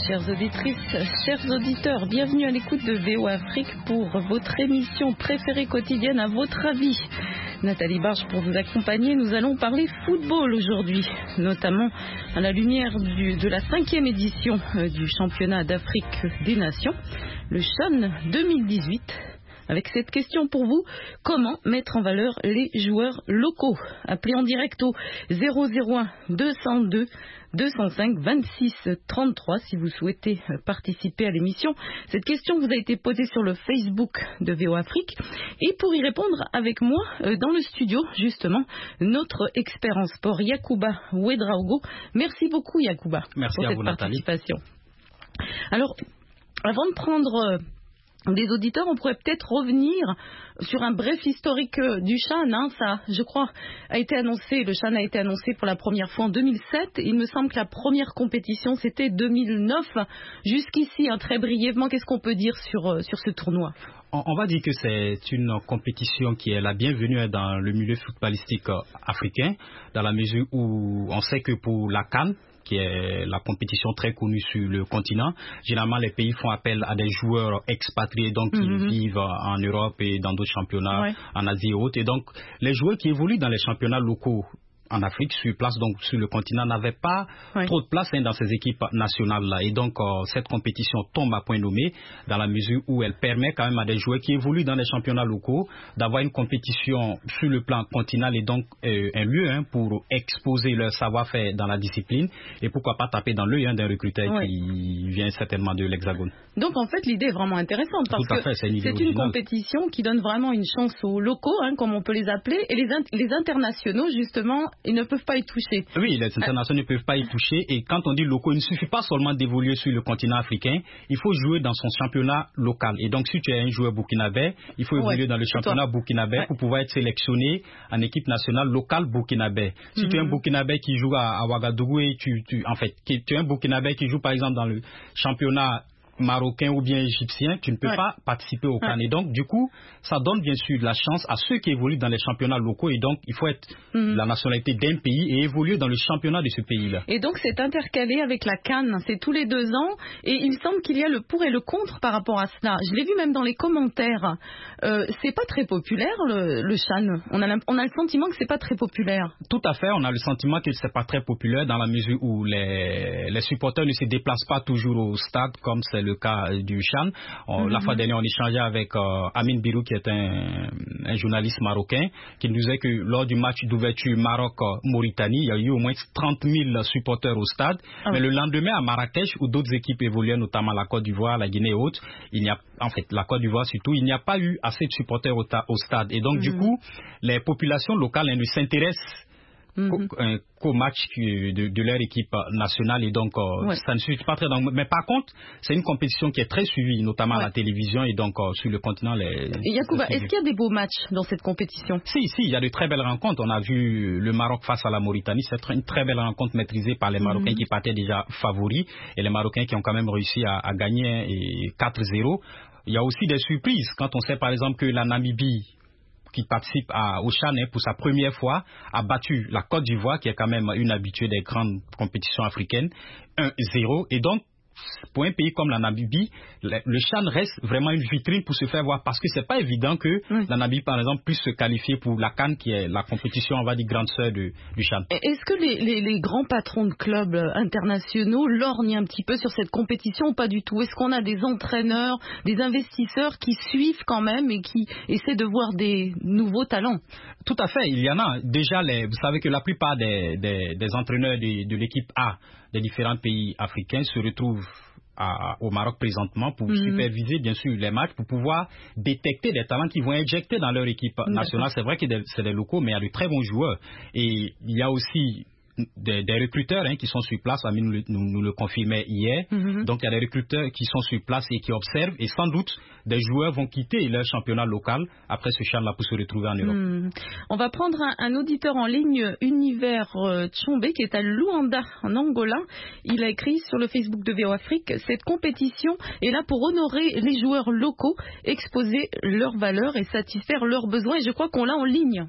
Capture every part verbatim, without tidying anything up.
chères auditrices, chers auditeurs, bienvenue à l'écoute de V O Afrique pour votre émission préférée quotidienne à votre avis. Nathalie Barge pour vous accompagner, nous allons parler football aujourd'hui, notamment à la lumière du, de la cinquième édition du championnat d'Afrique des Nations, le CHAN deux mille dix-huit. Avec cette question pour vous, comment mettre en valeur les joueurs locaux? Appelez en direct au zéro zéro un deux cent deux deux cent cinq vingt-six trente-trois si vous souhaitez participer à l'émission. Cette question vous a été posée sur le Facebook de V O Afrique. Et pour y répondre avec moi, dans le studio, justement, notre expert en sport, Yacouba Ouedraogo. Merci beaucoup, Yacouba, Merci pour à cette vous, participation. Nathalie. Alors, avant de prendre des auditeurs, on pourrait peut-être revenir sur un bref historique du CHAN. Hein, ça, je crois, a été annoncé. Le CHAN a été annoncé pour la première fois en deux mille sept. Il me semble que la première compétition, c'était deux mille neuf. Jusqu'ici, hein, très brièvement, qu'est-ce qu'on peut dire sur, sur ce tournoi? On va dire que c'est une compétition qui est la bienvenue dans le milieu footballistique africain, dans la mesure où on sait que pour la CAN, qui est la compétition très connue sur le continent, généralement les pays font appel à des joueurs expatriés, donc qui mm-hmm. vivent en Europe et dans d'autres championnats, ouais. en Asie et autres. Et donc les joueurs qui évoluent dans les championnats locaux en Afrique, sur place, donc sur le continent, n'avaient pas oui. trop de place hein, dans ces équipes nationales-là. Et donc, euh, cette compétition tombe à point nommé dans la mesure où elle permet quand même à des joueurs qui évoluent dans les championnats locaux d'avoir une compétition sur le plan continental et donc euh, un lieu hein, pour exposer leur savoir-faire dans la discipline et pourquoi pas taper dans l'œil hein, d'un recruteur oui. qui vient certainement de l'Hexagone. Donc, en fait, l'idée est vraiment intéressante parce Tout à que fait, c'est une, c'est une compétition qui donne vraiment une chance aux locaux, hein, comme on peut les appeler, et les, in- les internationaux, justement, ils ne peuvent pas y toucher. Oui, les internationaux ne peuvent pas y toucher. Et quand on dit locaux, il ne suffit pas seulement d'évoluer sur le continent africain. Il faut jouer dans son championnat local. Et donc, si tu es un joueur burkinabé, il faut évoluer ouais, dans le championnat toi. burkinabé ouais. pour pouvoir être sélectionné en équipe nationale locale burkinabé. Si mm-hmm. tu es un burkinabé qui joue à, à Ouagadougou et tu, tu, en fait, qui, tu es un burkinabé qui joue par exemple dans le championnat marocain ou bien égyptien, tu ne peux ouais. pas participer au CAN. Ouais. Et donc, du coup, ça donne bien sûr de la chance à ceux qui évoluent dans les championnats locaux. Et donc, il faut être mm-hmm. la nationalité d'un pays et évoluer dans le championnat de ce pays-là. Et donc, c'est intercalé avec la CAN. C'est tous les deux ans. Et il semble qu'il y a le pour et le contre par rapport à cela. Je l'ai vu même dans les commentaires. Euh, c'est pas très populaire, le, le CHAN. On a, on a le sentiment que c'est pas très populaire. Tout à fait. On a le sentiment que c'est pas très populaire dans la mesure où les, les supporters ne se déplacent pas toujours au stade comme c'est le le cas du CHAN. On, mm-hmm. La fois dernière, on échangeait avec euh, Amin Birou, qui est un, un journaliste marocain, qui nous disait que lors du match d'ouverture Maroc-Mauritanie, il y a eu au moins trente mille supporters au stade. Ah, mais oui. le lendemain, à Marrakech, où d'autres équipes évoluaient, notamment la Côte d'Ivoire, la Guinée et autres, il n'y a, en fait, la Côte d'Ivoire surtout, il n'y a pas eu assez de supporters au, ta, au stade. Et donc, mm-hmm. du coup, les populations locales elles, ne s'intéressent Mm-hmm. qu'au match de, de leur équipe nationale et donc euh, ouais. ça ne suit pas très dans... mais par contre c'est une compétition qui est très suivie notamment ouais. à la télévision et donc euh, sur le continent les... Et Yacouba, est-ce qu'il y a des beaux matchs dans cette compétition? Si, si, il y a de très belles rencontres. On a vu le Maroc face à la Mauritanie, c'est une très belle rencontre maîtrisée par les Marocains mm-hmm. qui partaient déjà favoris et les Marocains qui ont quand même réussi à, à gagner et quatre zéro. Il y a aussi des surprises quand on sait par exemple que la Namibie qui participe à, au CHAN pour sa première fois, a battu la Côte d'Ivoire, qui est quand même une habituée des grandes compétitions africaines, un zéro. Et donc, pour un pays comme la Namibie, le, le CHAN reste vraiment une vitrine pour se faire voir, parce que c'est pas évident que oui. la Namibie, par exemple, puisse se qualifier pour la CAN, qui est la compétition, on va dire, grande sœur du CHAN. Est-ce que les, les, les grands patrons de clubs internationaux lorgnent un petit peu sur cette compétition ou pas du tout? Est-ce qu'on a des entraîneurs, des investisseurs qui suivent quand même et qui essaient de voir des nouveaux talents? Tout à fait, il y en a. Déjà, les, vous savez que la plupart des, des, des entraîneurs de, de l'équipe A des différents pays africains se retrouvent à, au Maroc présentement pour mm-hmm. superviser bien sûr les matchs, pour pouvoir détecter des talents qui vont injecter dans leur équipe nationale. D'accord. C'est vrai que c'est des locaux, mais il y a de très bons joueurs. Et il y a aussi Des, des recruteurs hein, qui sont sur place, Amine nous, nous, nous le confirmait hier. Mm-hmm. Donc il y a des recruteurs qui sont sur place et qui observent, et sans doute des joueurs vont quitter leur championnat local après ce CHAN-là pour se retrouver en Europe. Mm. On va prendre un, un auditeur en ligne, Univers euh, Tchombe, qui est à Luanda, en Angola. Il a écrit sur le Facebook de V O Afrique: cette compétition est là pour honorer les joueurs locaux, exposer leurs valeurs et satisfaire leurs besoins. Et je crois qu'on l'a en ligne.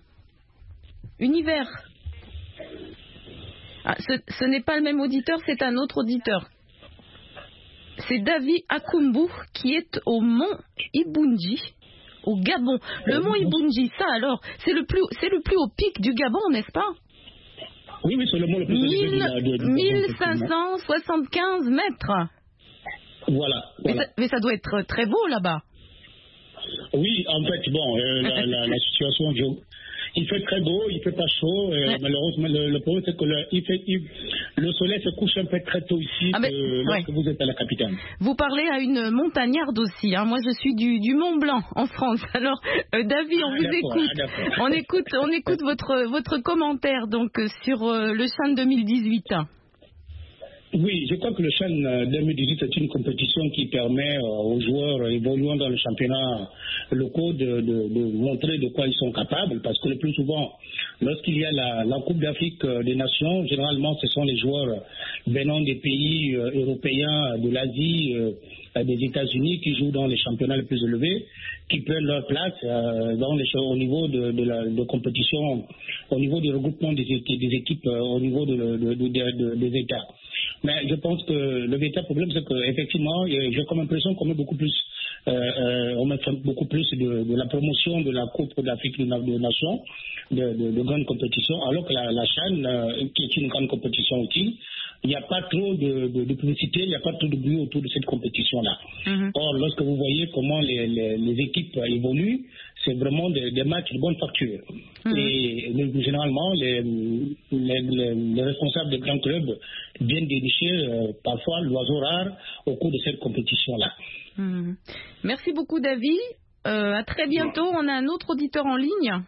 Univers. Ah, ce, ce n'est pas le même auditeur, c'est un autre auditeur. C'est Davy Akumbu qui est au mont Ibunji, au Gabon. Le mont Ibunji, ça alors, c'est le plus, c'est le plus haut pic du Gabon, n'est-ce pas? Oui, oui, c'est le mont le plus élevé du Gabon. mille cinq cent soixante-quinze mètres. Voilà. voilà. Mais, ça, mais ça doit être très beau là-bas. Oui, en fait, bon, euh, la, la, la situation, je, il fait très beau, il fait pas chaud. Euh, ouais. Malheureusement, le, le problème, c'est que le, il fait, il, le soleil se couche un peu très tôt ici, ah mais, que, lorsque ouais. vous êtes à la capitale. Vous parlez à une montagnarde aussi. Hein. Moi, je suis du, du Mont Blanc, en France. Alors, euh, David, on ah, vous écoute. Ah, on écoute, on écoute votre, votre commentaire donc sur euh, le CHAN deux mille dix-huit. Oui, je crois que le CHAN deux mille dix-huit est une compétition qui permet aux joueurs évoluant dans le championnat locaux de, de, de montrer de quoi ils sont capables, parce que le plus souvent, lorsqu'il y a la, la Coupe d'Afrique des Nations, généralement ce sont les joueurs venant des pays européens, de l'Asie, des États-Unis qui jouent dans les championnats les plus élevés, qui prennent leur place dans les, au niveau de, de la de compétition, au niveau du regroupement des équipes, des équipes au niveau de, de, de, de, des États. Mais je pense que le véritable problème, c'est qu'effectivement, j'ai comme l'impression qu'on met beaucoup plus, euh, euh, on met beaucoup plus de, de la promotion de la Coupe d'Afrique des Nations, de, de, de grandes compétitions, alors que la, la CHAN, euh, qui est une grande compétition aussi, il n'y a pas trop de, de, de publicité, il n'y a pas trop de bruit autour de cette compétition-là. Mm-hmm. Or, lorsque vous voyez comment les, les, les équipes évoluent, c'est vraiment des, des matchs de bonne facture. Mm-hmm. Et mais, généralement, les, les, les, les responsables des grands clubs viennent dénicher euh, parfois l'oiseau rare au cours de cette compétition-là. Mm-hmm. Merci beaucoup, David. Euh, à très bientôt. On a un autre auditeur en ligne.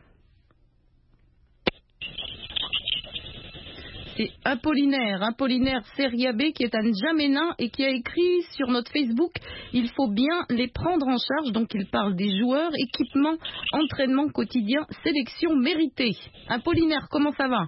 C'est Apollinaire, Apollinaire Seria B qui est un N'Djamena et qui a écrit sur notre Facebook « Il faut bien les prendre en charge ». Donc il parle des joueurs, équipement, entraînement quotidien, sélection méritée. Apollinaire, comment ça va?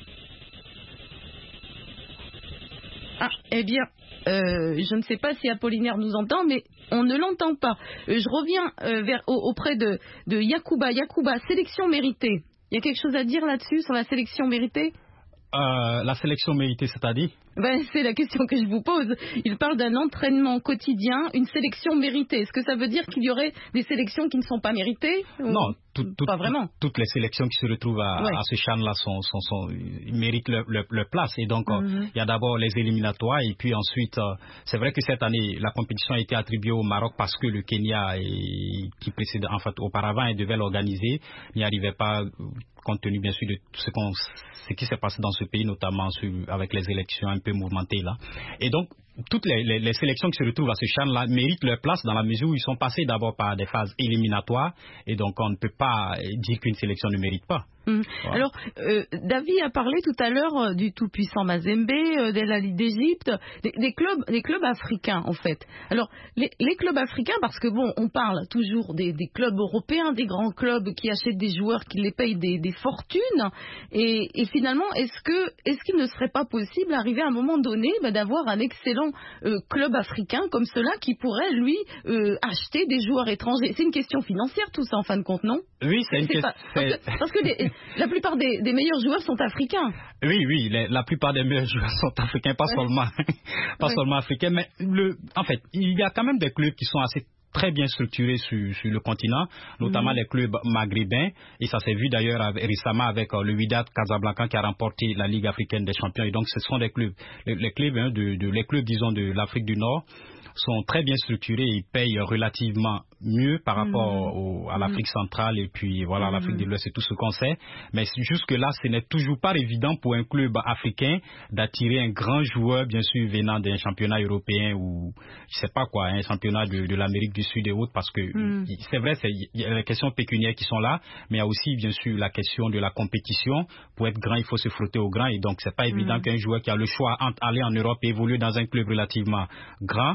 Ah, eh bien, euh, je ne sais pas si Apollinaire nous entend, mais on ne l'entend pas. Euh, je reviens euh, vers, au, auprès de, de Yacouba. Yacouba, sélection méritée. Il y a quelque chose à dire là-dessus, sur la sélection méritée? Euh, la sélection méritée, c'est-à-dire? Ben, c'est la question que je vous pose. Il parle d'un entraînement quotidien, une sélection méritée. Est-ce que ça veut dire qu'il y aurait des sélections qui ne sont pas méritées? Non, tout, tout, pas vraiment. Toutes les sélections qui se retrouvent à, ouais. à ce CHAN-là sont, sont, sont, méritent leur, leur, leur place. Et donc, il mm-hmm. euh, y a d'abord les éliminatoires et puis ensuite, euh, c'est vrai que cette année, la compétition a été attribuée au Maroc parce que le Kenya, est, qui précède, en fait, auparavant, il devait l'organiser, n'y arrivait pas, compte tenu bien sûr de tout ce, qu'on, ce qui s'est passé dans ce pays, notamment sur, avec les élections un peu mouvementées là. Et donc, toutes les, les, les sélections qui se retrouvent à ce CHAN-là méritent leur place dans la mesure où ils sont passés d'abord par des phases éliminatoires et donc on ne peut pas dire qu'une sélection ne mérite pas. Mmh. Voilà. Alors, euh, David a parlé tout à l'heure euh, du tout-puissant Mazembe, euh, de la Ligue d'Égypte, des, des clubs, des clubs africains en fait. Alors, les, les clubs africains, parce que bon, on parle toujours des, des clubs européens, des grands clubs qui achètent des joueurs, qui les payent des, des fortunes, et, et finalement, est-ce que, est-ce qu'il ne serait pas possible d'arriver à un moment donné bah, d'avoir un excellent euh, club africain comme cela qui pourrait lui euh, acheter des joueurs étrangers? C'est une question financière tout ça en fin de compte, non? Oui, c'est une question. Parce que, parce que les, la plupart des, des meilleurs joueurs sont africains. Oui, oui, les, la plupart des meilleurs joueurs sont africains, pas ouais. seulement, pas ouais. seulement africains, mais le, en fait, il y a quand même des clubs qui sont assez très bien structurés sur, sur le continent, notamment mmh. les clubs maghrébins, et ça s'est vu d'ailleurs avec, récemment avec euh, le Wydad Casablanca qui a remporté la Ligue africaine des champions, et donc ce sont des clubs, les, les clubs, hein, de, de, les clubs, disons, de l'Afrique du Nord sont très bien structurés, ils payent relativement mieux par rapport mmh. au, à l'Afrique centrale et puis voilà mmh. l'Afrique de l'Ouest, c'est tout ce qu'on sait, mais jusque là ce n'est toujours pas évident pour un club africain d'attirer un grand joueur bien sûr venant d'un championnat européen ou je sais pas quoi, un championnat de, de l'Amérique du Sud et autres, parce que mmh. c'est vrai, il y a les questions pécuniaires qui sont là, mais il y a aussi bien sûr la question de la compétition. Pour être grand il faut se frotter au grand, et donc c'est pas évident mmh. qu'un joueur qui a le choix entre aller en Europe et évoluer dans un club relativement grand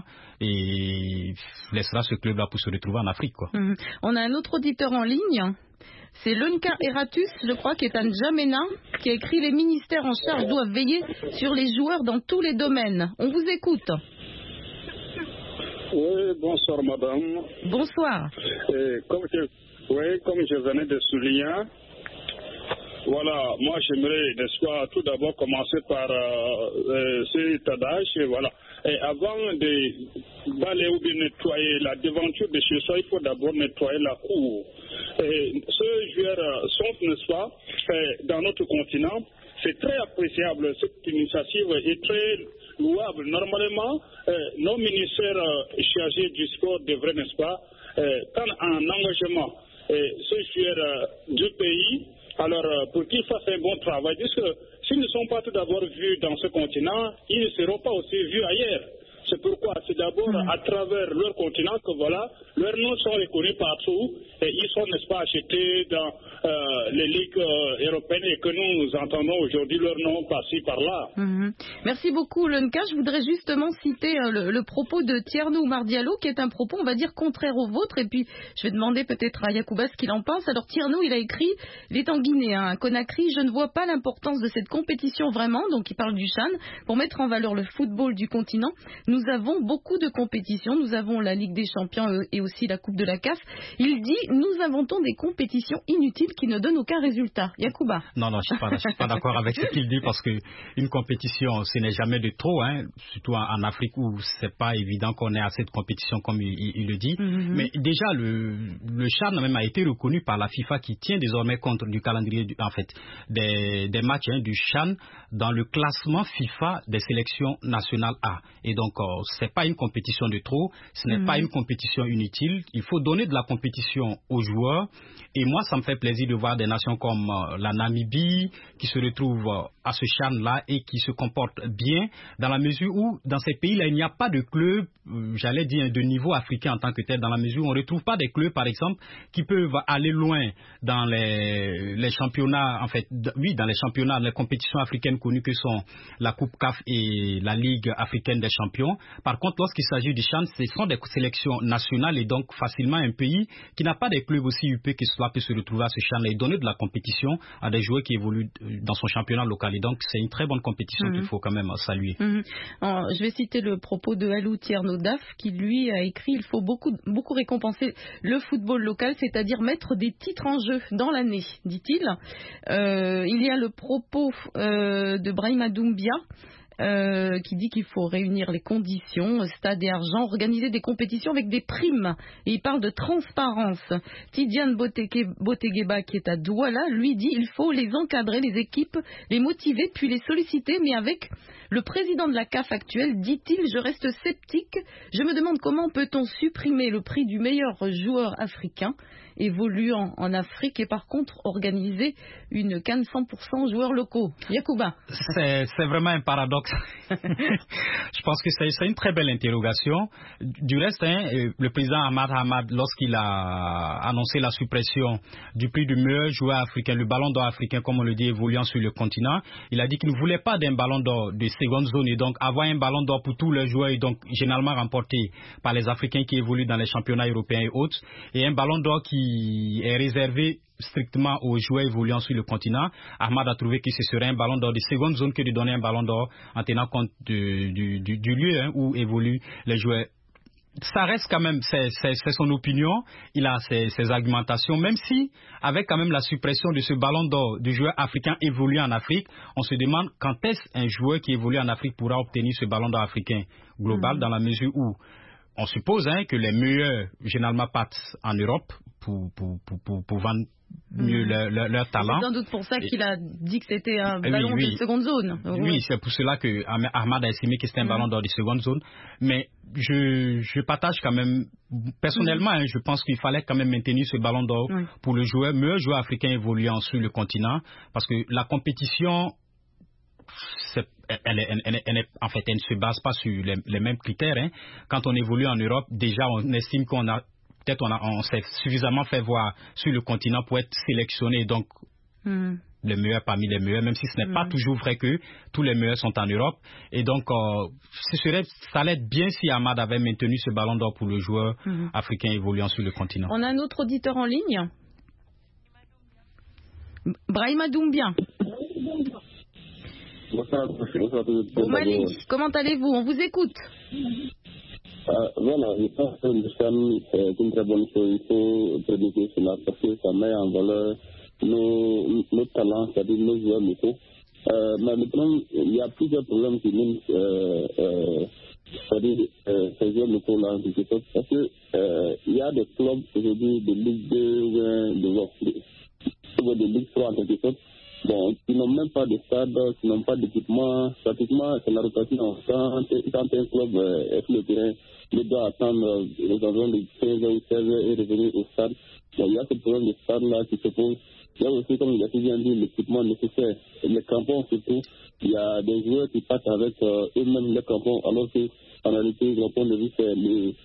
et laissera ce club-là pour se retrouver en Afrique, quoi. Mmh. On a un autre auditeur en ligne, c'est Lonka Eratus, je crois, qui est un N'Djamena, qui a écrit « Les ministères en charge doivent veiller sur les joueurs dans tous les domaines ». On vous écoute. Oui, bonsoir madame. Bonsoir. Et comme je, oui, comme je venais de souligner, Voilà, moi j'aimerais, n'est-ce pas, tout d'abord commencer par euh, euh, cet adage, et voilà. Et avant de balayer ou de nettoyer la devanture de chez soi, il faut d'abord nettoyer la cour. Et ces joueurs sont, n'est-ce pas, dans notre continent. C'est très appréciable, cette initiative est très louable. Normalement, euh, nos ministères euh, chargés du sport devraient, n'est-ce pas, euh, prendre un engagement euh, ces joueurs euh, du pays, alors euh, pour qu'ils fassent un bon travail, puisque s'ils ne sont pas tout d'abord vus dans ce continent, ils ne seront pas aussi vus ailleurs. C'est pourquoi c'est d'abord mmh. à travers leur continent que voilà, leurs noms sont reconnus partout et ils sont, n'est-ce pas, achetés dans euh, les ligues euh, européennes et que nous entendons aujourd'hui leurs noms par-ci, par-là. Mmh. Merci beaucoup, Lenka. Je voudrais justement citer euh, le, le propos de Thierno Oumar Diallo, qui est un propos, on va dire, contraire au vôtre. Et puis, je vais demander peut-être à Yacouba ce qu'il en pense. Alors, Thierno, il a écrit, il est en Guinée, hein, à Conakry, je ne vois pas l'importance de cette compétition vraiment, donc il parle du Chan, pour mettre en valeur le football du continent. Nous avons beaucoup de compétitions. Nous avons la Ligue des Champions et aussi la Coupe de la C A F. Il dit, nous inventons des compétitions inutiles qui ne donnent aucun résultat. Yacouba. Non, non, je ne suis pas, pas d'accord avec ce qu'il dit parce qu'une compétition, ce n'est jamais de trop, hein, surtout en, en Afrique où ce n'est pas évident qu'on ait assez de compétitions comme il, il, il le dit. Mm-hmm. Mais déjà, le, le Chan même a été reconnu par la FIFA qui tient désormais compte du calendrier, du, en fait, des, des matchs hein, du Chan dans le classement FIFA des sélections nationales A. Et donc, euh, ce n'est pas une compétition de trop, ce n'est mmh. pas une compétition inutile. Il faut donner de la compétition aux joueurs. Et moi, ça me fait plaisir de voir des nations comme euh, la Namibie qui se retrouvent euh, à ce Chan-là et qui se comportent bien dans la mesure où, dans ces pays-là, il n'y a pas de club, euh, j'allais dire, de niveau africain en tant que tel, dans la mesure où on ne retrouve pas des clubs, par exemple, qui peuvent aller loin dans les, les championnats, en fait, d- oui, dans les championnats, les compétitions africaines connues que sont la Coupe C A F et la Ligue africaine des champions. Par contre, lorsqu'il s'agit du Chan, ce sont des sélections nationales et donc facilement un pays qui n'a pas des clubs aussi huppés que cela peut se retrouver à ce Chan et donner de la compétition à des joueurs qui évoluent dans son championnat local. Et donc, c'est une très bonne compétition mmh. qu'il faut quand même saluer. Mmh. Alors, je vais citer le propos de Alou Thierno Daf qui, lui, a écrit « Il faut beaucoup, beaucoup récompenser le football local, c'est-à-dire mettre des titres en jeu dans l'année, dit-il. Euh, il y a le propos euh, de Brahima Doumbia, Euh, qui dit qu'il faut réunir les conditions, stade et argent, organiser des compétitions avec des primes. Et il parle de transparence. Tidiane Botegueba, qui est à Douala, lui dit il faut les encadrer, les équipes, les motiver, puis les solliciter, mais avec le président de la C A F actuel, dit-il, je reste sceptique. Je me demande comment peut-on supprimer le prix du meilleur joueur africain évoluant en Afrique et par contre organiser une CAN cent pour cent joueurs locaux. Yacouba. C'est, c'est vraiment un paradoxe. Je pense que c'est, c'est une très belle interrogation. Du reste, hein, le président Ahmad Ahmad, lorsqu'il a annoncé la suppression du prix du meilleur joueur africain, le ballon d'or africain, comme on le dit, évoluant sur le continent, il a dit qu'il ne voulait pas d'un ballon d'or de seconde zone et donc avoir un ballon d'or pour tous les joueurs et donc généralement remporté par les Africains qui évoluent dans les championnats européens et autres, et un ballon d'or qui est réservé strictement aux joueurs évoluant sur le continent. Ahmad a trouvé que ce serait un ballon d'or de seconde zone que de donner un ballon d'or en tenant compte de, du, du, du lieu hein, où évoluent les joueurs. Ça reste quand même, c'est, c'est, c'est son opinion, il a ses, ses argumentations, même si, avec quand même la suppression de ce ballon d'or du joueur africain évolué en Afrique, on se demande quand est-ce un joueur qui évolue en Afrique pourra obtenir ce ballon d'or africain global, mmh. dans la mesure où on suppose hein, que les meilleurs, généralement, partent en Europe pour, pour, pour, pour, pour vendre mieux mmh. leur, leur, leur talent. C'est sans doute pour ça qu'il a dit que c'était un ballon oui, oui. de seconde zone. Oui, oui, c'est pour cela que Ahmad a estimé que c'était un mmh. ballon d'or de seconde zone. Mais je, je partage quand même, personnellement, mmh. hein, je pense qu'il fallait quand même maintenir ce ballon d'or mmh. pour le joueur, meilleur joueur africain évoluant sur le continent, parce que la compétition, c'est, elle, elle, elle, elle, elle, en fait, elle ne se base pas sur les, les mêmes critères. Hein. Quand on évolue en Europe, déjà, on estime qu'on a peut-être on, a, on s'est suffisamment fait voir sur le continent pour être sélectionné, donc mm. les meilleurs parmi les meilleurs, même si ce n'est mm. pas toujours vrai que tous les meilleurs sont en Europe. Et donc, euh, ce serait, ça allait être bien si Ahmad avait maintenu ce ballon d'or pour le joueur mm. africain évoluant sur le continent. On a un autre auditeur en ligne. Brahima Doumbia. Bonsoir, bonsoir, Au Mali, comment allez-vous? On vous écoute. Euh, voilà, je pense que le Chan est une très bonne chose. Il faut prédiquer cela parce que ça met en valeur nos, nos talents, c'est-à-dire nos joueurs locaux. Euh, mais le problème, il y a plusieurs problèmes qui mènent euh, euh, c'est-à-dire euh, ces joueurs locaux-là en quelque sorte, parce que euh, il y a des clubs aujourd'hui de Ligue deux ou de, de, de Ligue trois en quelque sorte, bon, qui n'ont même pas de stade, qui n'ont pas d'équipement, pratiquement c'est la rotation. Quand, quand un club euh, est sur le terrain, il doit attendre les environs de quinze heures ou seize heures et revenir au stade. Bon, il y a ce problème de stade-là qui se pose. Il y a aussi, comme il a bien dit, l'équipement nécessaire. Les crampons surtout, il y a des joueurs qui partent avec euh, eux-mêmes les crampons, alors que en réalité, mon point de vue, c'est, les,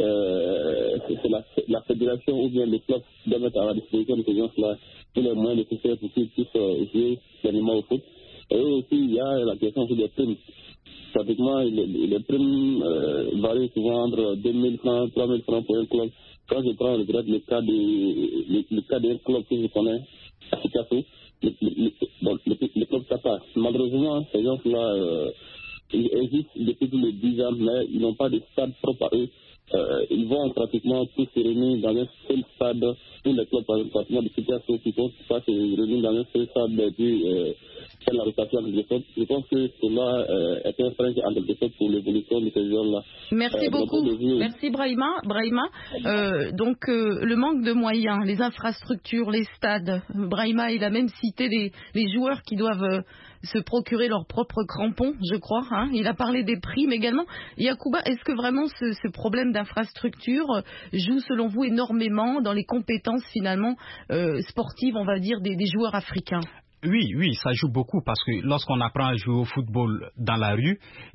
euh, c'est la, la fédération ou bien les clubs qui doivent mettre à la disposition de ces gens-là tous les moyens nécessaires pour qu'ils puissent euh, jouer pleinement au foot. Et aussi, il y a la question des primes. Pratiquement, les, les primes euh, varient souvent entre deux mille francs, trois mille francs pour un club. Quand je prends le, le cas de le, le cas d'un club que je connais, à Picasso, le, le, le, bon, le, le club Qatar. Malheureusement, ces gens-là euh, ils existent depuis plus de dix ans, mais ils n'ont pas de stade propre à eux. Euh, ils vont pratiquement tous se réunir dans un seul stade. Tous les clubs, pratiquement de Picasso, qui vont pas se réunir dans un seul stade et puis euh, faire la rotation en quelque sorte. Je pense que cela euh, est un frein en quelque sorte pour l'évolution de ces joueurs-là. Merci euh, beaucoup. Vue, Merci Brahima. Brahima. Euh, donc euh, le manque de moyens, les infrastructures, les stades. Brahima, il a même cité les, les joueurs qui doivent euh, se procurer leurs propres crampons, je crois. Hein. Il a parlé des primes également. Yacouba, est-ce que vraiment ce, ce problème d'infrastructure joue selon vous énormément dans les compétences finalement euh, sportives, on va dire, des, des joueurs africains? Oui, oui, ça joue beaucoup parce que lorsqu'on apprend à jouer au football dans la rue,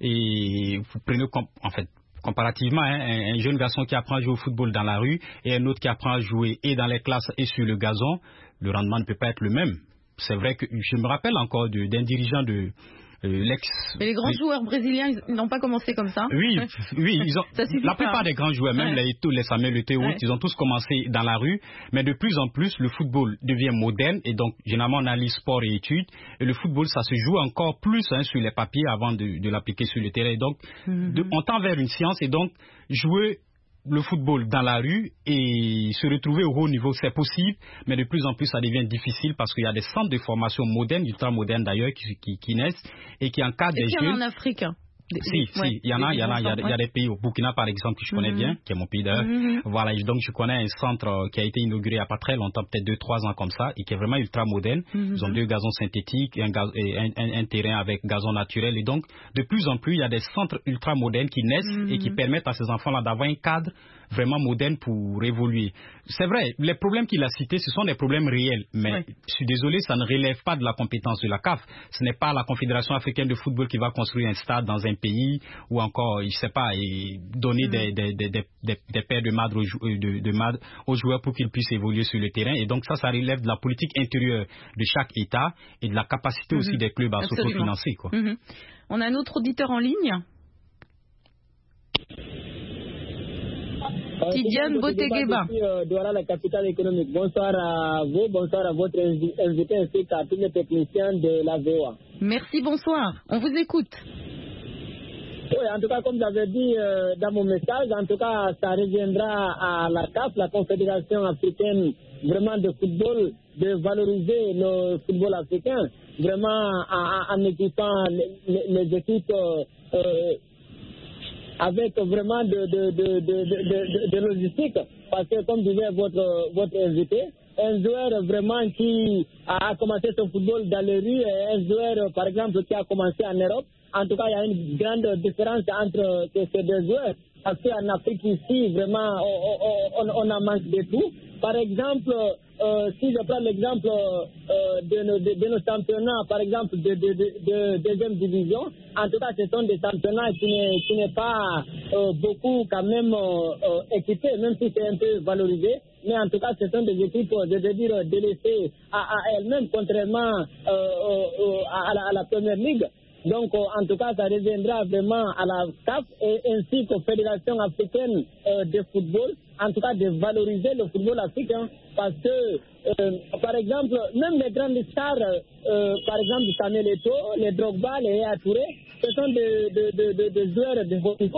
et vous prenez en fait comparativement hein, un, un jeune garçon qui apprend à jouer au football dans la rue et un autre qui apprend à jouer et dans les classes et sur le gazon, le rendement ne peut pas être le même. C'est vrai que je me rappelle encore de, d'un dirigeant de euh, l'ex. Mais les grands oui. joueurs brésiliens, ils n'ont pas commencé comme ça. Oui, oui, ils ont. La plupart des grands joueurs, même ouais. les Eto'o, les Samuel Eto'o, ouais. ils ont tous commencé dans la rue. Mais de plus en plus, le football devient moderne et donc généralement on allie sport et études. Et le football, ça se joue encore plus hein, sur les papiers avant de, de l'appliquer sur le terrain. Donc, mm-hmm. de, on tend vers une science et donc jouer le football dans la rue et se retrouver au haut niveau, c'est possible, mais de plus en plus ça devient difficile parce qu'il y a des centres de formation modernes, ultra modernes d'ailleurs, qui, qui, qui naissent et qui encadrent des jeunes. Et qu'il y en a en Afrique. Des, si, des, si, ouais, il y en a, il y en a, il y a, il y a des pays, au Burkina par exemple, que je connais mm-hmm. bien, qui est mon pays d'ailleurs. Mm-hmm. Voilà, donc je connais un centre qui a été inauguré il n'y a pas très longtemps, peut-être deux, trois ans comme ça, et qui est vraiment ultra moderne. Mm-hmm. Ils ont deux gazons synthétiques, un, gaz, et un, un, un terrain avec gazon naturel, et donc de plus en plus il y a des centres ultra modernes qui naissent mm-hmm. et qui permettent à ces enfants-là d'avoir un cadre vraiment moderne pour évoluer. C'est vrai, les problèmes qu'il a cités, ce sont des problèmes réels, mais oui. je suis désolé, ça ne relève pas de la compétence de la C A F. Ce n'est pas la Confédération africaine de football qui va construire un stade dans un pays ou encore, je ne sais pas, et donner mmh. des, des, des, des, des, des paires de madres aux, de, de madres aux joueurs pour qu'ils puissent évoluer sur le terrain. Et donc ça, ça relève de la politique intérieure de chaque État et de la capacité mmh. aussi des clubs à s'autofinancer. Quoi. Mmh. On a un autre auditeur en ligne. Tidiane Botegueba. Euh, Douala, la capitale économique. Bonsoir à vous, bonsoir à votre invité ainsi qu'à tous les techniciens de la V O A. Merci, bonsoir. On vous écoute. Oui, en tout cas, comme j'avais dit euh, dans mon message, en tout cas, ça reviendra à la C A F, la Confédération africaine vraiment de football, de valoriser le football africain, vraiment en, en équipant les, les, les équipes euh, euh, avec vraiment de, de, de, de, de, de, de logistique, parce que comme disait votre, votre invité, un joueur vraiment qui a commencé son football dans les rues, et un joueur par exemple qui a commencé en Europe, en tout cas il y a une grande différence entre ces deux joueurs, parce qu'en Afrique ici vraiment on, on, on a manque de tout. Par exemple, euh, si je prends l'exemple euh, de, nos, de, de nos championnats, par exemple de, de, de, de deuxième division, en tout cas ce sont des championnats qui n'est, qui n'est pas euh, beaucoup quand même euh, équipés, même si c'est un peu valorisé, mais en tout cas ce sont des équipes, je veux dire, délaissées à, à elles-mêmes, contrairement euh, euh, à, la, à la première ligue. Donc, euh, en tout cas, ça reviendra vraiment à la C A F et ainsi qu'aux fédérations africaines euh, de football, en tout cas de valoriser le football africain, parce que, euh, par exemple, même les grandes stars, euh, par exemple, Samuel Eto'o, les Drogba, les Yaya Touré, ce sont des de, de, de, de joueurs de haut niveau,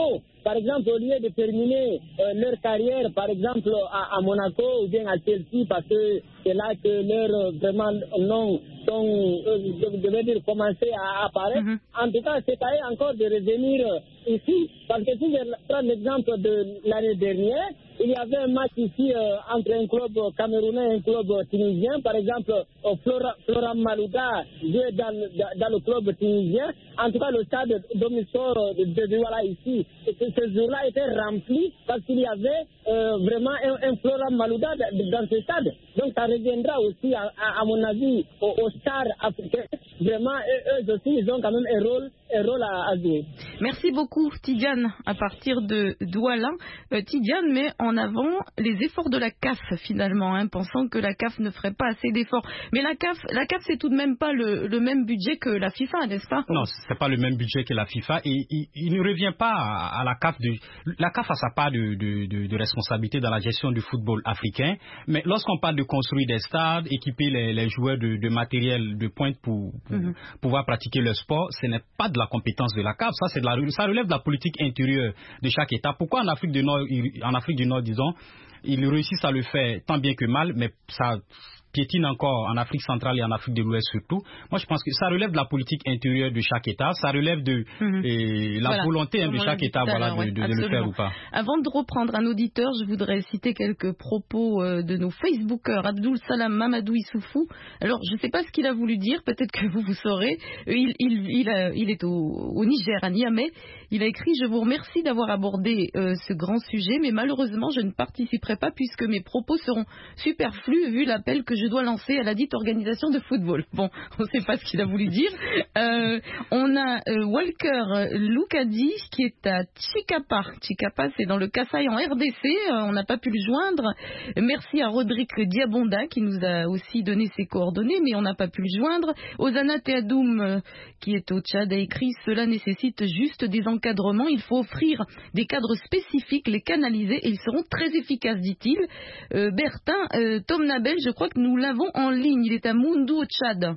par exemple, au lieu de terminer euh, leur carrière, par exemple, à, à Monaco ou bien à Chelsea, parce que c'est là que leur euh, vraiment nom sont, euh, je vais dire, commencer à apparaître. Mm-hmm. En tout cas, c'est à eux encore de revenir euh, ici, parce que si je prends l'exemple de l'année dernière, il y avait un match ici euh, entre un club camerounais et un club tunisien. Par exemple, euh, Flora, Flora Malouda jouait dans, dans le club tunisien. En tout cas, le stade Domisor de, de, de voilà ici, et ce, ce jour-là était rempli parce qu'il y avait euh, vraiment un, un Flora Malouda dans ce stade. Donc, ça reviendra aussi, à, à, à mon avis, aux, aux stars africains. Vraiment, eux, eux aussi, ils ont quand même un rôle, un rôle à, à jouer. Merci beaucoup, Tidiane, à partir de Douala. Euh, Tidiane met en avant les efforts de la C A F, finalement, hein, pensant que la C A F ne ferait pas assez d'efforts. Mais la C A F, la C A F, c'est tout de même pas le, le même budget que la FIFA, n'est-ce pas? Non, c'est pas le même budget que la FIFA. Et il, il ne revient pas à, à la C A F. De, la C A F a sa part de, de, de, de responsabilité dans la gestion du football africain. Mais lorsqu'on parle de construire des stades, équiper les, les joueurs de, de matériel de pointe pour, pour mm-hmm. pouvoir pratiquer le sport, ce n'est pas de la compétence de la C A F. Ça, c'est de la, ça relève de la politique intérieure de chaque État. Pourquoi en Afrique du Nord, en Afrique du Nord, disons, ils réussissent à le faire tant bien que mal, mais ça piétine encore en Afrique centrale et en Afrique de l'Ouest surtout. Moi, je pense que ça relève de la politique intérieure de chaque État, ça relève de mm-hmm. et la voilà. volonté hein, de chaque État voilà, de, de, de le faire ou pas. Avant de reprendre un auditeur, je voudrais citer quelques propos euh, de nos Facebookers. Abdul Salam Mamadou Issoufou. Alors, je ne sais pas ce qu'il a voulu dire, peut-être que vous, vous saurez. Il, il, il, a, il est au, au Niger, à Niamey. Il a écrit « Je vous remercie d'avoir abordé euh, ce grand sujet, mais malheureusement, je ne participerai pas puisque mes propos seront superflus vu l'appel que je dois lancer à la dite organisation de football. » Bon, on ne sait pas ce qu'il a voulu dire. Euh, on a euh, Walker Loukadi qui est à Chikapa. Chikapa, c'est dans le Kasaï en R D C. Euh, on n'a pas pu le joindre. Merci à Rodrigue Diabonda qui nous a aussi donné ses coordonnées, mais on n'a pas pu le joindre. Ozana Teadoum, euh, qui est au Tchad, a écrit « Cela nécessite juste des encadrements. Il faut offrir des cadres spécifiques, les canaliser et ils seront très efficaces, dit-il. Euh, Bertin, euh, Tom Nabel, je crois que nous l'avons en ligne. Il est à Moundou au Tchad.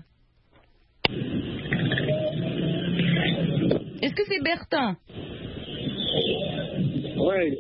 Est-ce que c'est Bertin? Oui,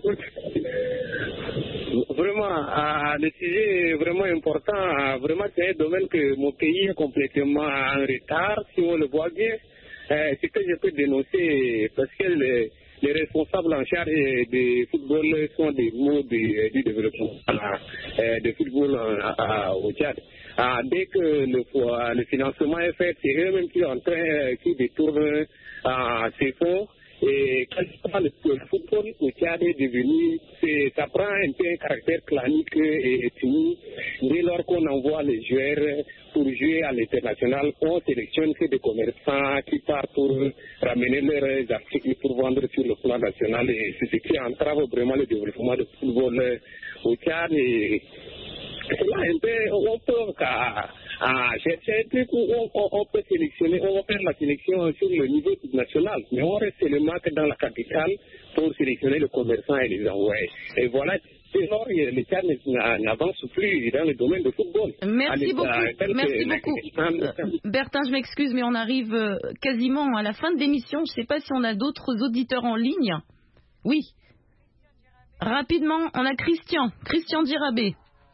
vraiment, euh, le sujet est vraiment important. Vraiment, c'est un domaine que mon pays est complètement en retard, si on le voit bien. Euh, ce que je peux dénoncer, parce que les, les responsables en charge du football sont des mots du, du développement euh, du football euh, au Tchad. Ah, dès que le, le financement est fait, c'est eux-mêmes qui, en train, qui détournent euh, ces fonds. Et quand le, le football au Tchad est devenu, c'est, ça prend un peu un caractère clanique et ethnique. Dès lors qu'on envoie les joueurs pour jouer à l'international, on sélectionne que des commerçants qui partent pour ramener leurs articles pour vendre sur le plan national. Et c'est ce qui entrave vraiment le développement du football au Tchad. Et c'est là un peu, on peut à, à chercher un truc où on, on, on peut sélectionner, on va faire la sélection sur le niveau national, mais on reste seulement que dans la capitale pour sélectionner les commerçants et les envoyer. Et voilà, sinon le Tchad n'avance plus dans le domaine du football. Merci beaucoup. Merci beaucoup. Bertin, je m'excuse, mais on arrive quasiment à la fin de l'émission. Je ne sais pas si on a d'autres auditeurs en ligne. Oui. Rapidement, on a Christian, Christian Dirabé.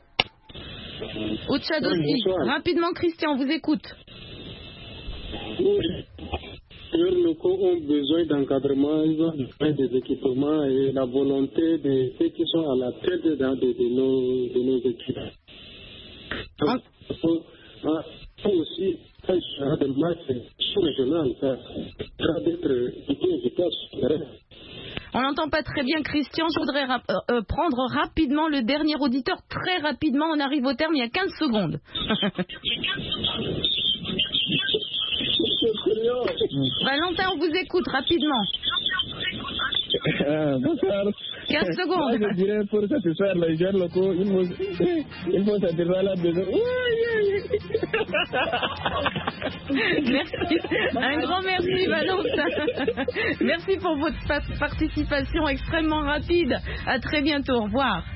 Au Tchad aussi. Oui, rapidement, Christian, on vous écoute. Oui. Les locaux ont besoin d'encadrement, ils ont besoin des équipements et la volonté de ceux qui sont à la tête de, de, de, nos, de nos équipes. Ah. Il faut aussi faire des matchs sous-régionaux, ça doit être efficace. On n'entend pas très bien, Christian. Je voudrais rap- euh, prendre rapidement le dernier auditeur. Très rapidement, on arrive au terme, il y a quinze secondes. Valentin, on vous écoute rapidement. Euh, bonsoir. quinze secondes. Moi, je dirais pour satisfaire les jeunes locaux, il faut, il faut satisfaire la besoin. Merci. Un grand merci, Valentin. Merci pour votre participation extrêmement rapide. À très bientôt. Au revoir.